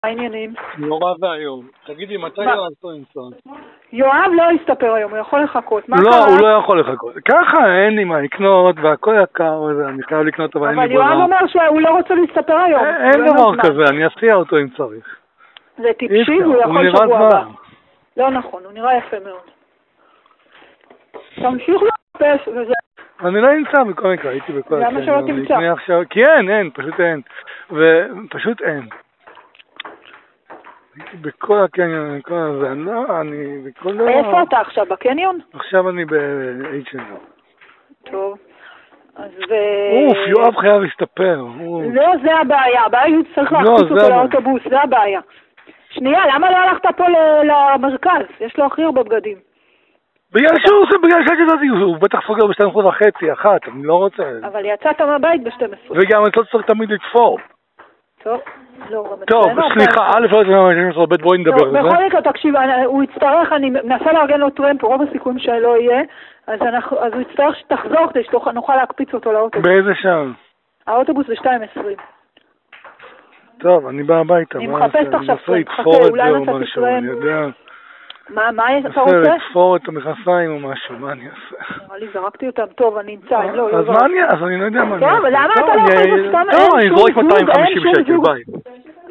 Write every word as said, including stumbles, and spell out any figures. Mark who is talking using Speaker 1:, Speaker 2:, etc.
Speaker 1: העניינים.
Speaker 2: נורא והיום. תגידי, מתי יואב פה לנסוע?
Speaker 1: יואב לא יסתפר היום, הוא יכול לחכות.
Speaker 2: לא, הוא לא יכול לחכות. ככה אין לי מה לקנות, והכל יקר, אני חייב לקנות, אבל אין לי ברירה.
Speaker 1: אבל יואב אומר שהוא לא רוצה להסתפר היום.
Speaker 2: אין דבר כזה, אני אסיע אותו אם צריך.
Speaker 1: זה טיפשי, הוא יכול שבוע הבא. לא נכון, הוא נראה יפה מאוד. תמשיך לחפש וזה...
Speaker 2: אני לא אמצא בכל מקרה, הייתי בכל הקניון.
Speaker 1: למה שלא תמצא?
Speaker 2: כי אין, אין, פשוט אין. ופשוט אין. הייתי בכל הקניון, בכל הזה, לא, אני בכל דבר...
Speaker 1: איפה אתה עכשיו, בקניון?
Speaker 2: עכשיו אני ב-אייץ' אנד או.
Speaker 1: טוב, אז ו...
Speaker 2: אוף, יואב חייב להסתפר.
Speaker 1: לא, זה הבעיה, הבעיה היא צריך להכניס אותו לאוטובוס, זה הבעיה. שנייה, למה לא הלכת פה למרכז? יש לו הכי הרבה בגדים.
Speaker 2: בגלל שהוא עושה, בגלל שכזאתי, הוא בטח סוגר בשתיים עשרה וחצי, אחת, אני לא רוצה...
Speaker 1: אבל יצאת מהבית ב-שתים עשרה.
Speaker 2: וגם אני לא צריך תמיד לתפור.
Speaker 1: טוב, לא,
Speaker 2: טוב, סליחה, א' לא יודעת מה, אני בית בואי נדבר על זה.
Speaker 1: בכל מקרה, תקשיב, הוא יצטרך, אני מנסה לארגן לו טרמפ, רוב הסיכויים שלא יהיה, אז הוא יצטרך שתחזור כדי שנוכל להקפיץ אותו לאוטובוס.
Speaker 2: באיזה שעה?
Speaker 1: האוטובוס ב-שתיים עשרים.
Speaker 2: טוב, אני בא הביתה.
Speaker 1: אני מחפשת עכשיו טרמפ, חכה, אולי נצא תטרמפ.
Speaker 2: אני יודע.
Speaker 1: מה, מה אתה רוצה?
Speaker 2: אני רוצה לתפור את המכנסיים או משהו, מה אני אעשה?
Speaker 1: נראה לי, זרקתי אותם, טוב, אני אמצא, אם לא...
Speaker 2: אז מה אני, אז אני לא יודע מה אני אעשה.
Speaker 1: טוב, למה אתה לא יכול סתם...
Speaker 2: טוב, אני זורק מאתיים וחמישים שקל, ביי.